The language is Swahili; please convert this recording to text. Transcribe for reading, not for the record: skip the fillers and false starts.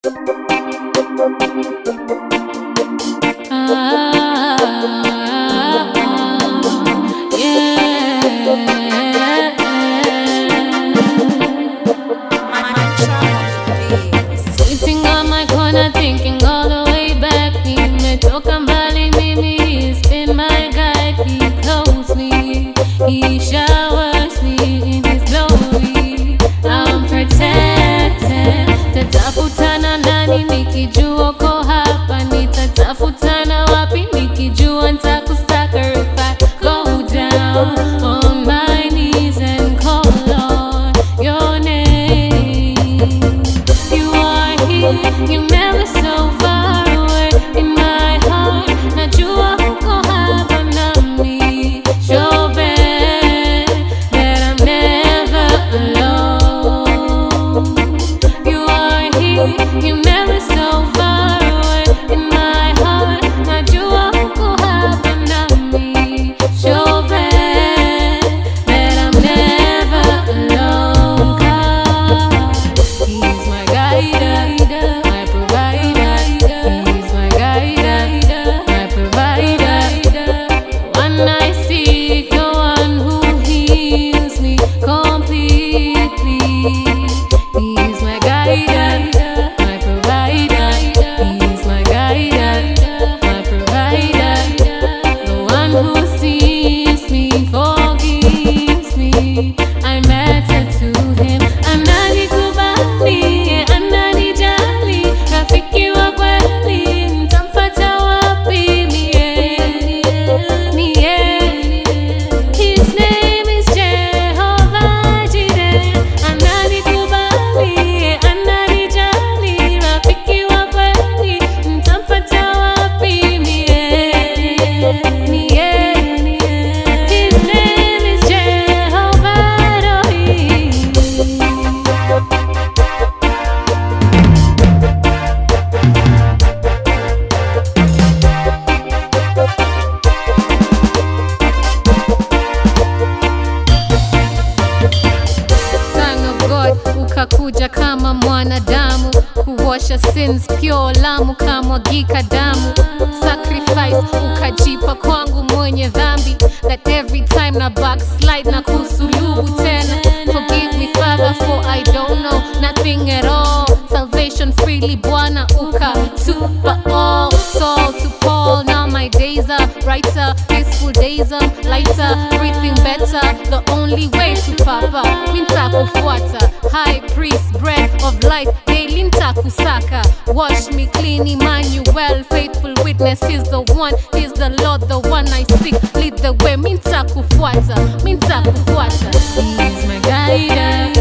Sitting on my corner thinking all the way back. Nimetoka mbali mimi, he's been my guide. He clothes me, he showers me in his glory. I'm protected. Tatafutana nani nikijua uko hapa? Nitatafutana wapi nikijua nitakusacrifice? Go down on my knees and call on your name. You are here, you're never so far away in my heart. Najua uko hapa nami. Show me that I'm never alone. You are here, you're never so far away in my heart. Najua uko hapa nami. Show me that I'm never alone. 'Cause he's my guide, my provider. He's my guide, my provider. One I seek, the one who heals me completely. He's my guide, my provider. He's my guide, my provider. The one who sees me, forgives me. I matter to him. Ananikubali, ananijali. Rafiki wa kweli, nitampata wapi mie? His name is Jehovah Jireh. Ananikubali, ananijali. Rafiki wa kweli, nitampata wapi mie? His name is Jehovah Rohi. Son of God, ukakuja kama mwanadamu, kuosha sins pure, lamu kamwagika damu. Sacrifice ukajipa kwangu mwenye dhambi, that every time na backslide na kusulubu tena. Forgive me Father, for I don't know nothing at all. Salvation freely Bwana ukatupa all. Saul to Paul, now my days are brighter. Peaceful days are lighter, breathing better. The only way to Papa, nitakufuata. High priest, bread of life, daily nitakusaka. Wash me clean, Emmanuel, faithful witness. He's the one, he's the Lord, the one I seek. Lead the way, nitakufuata. He's my guide.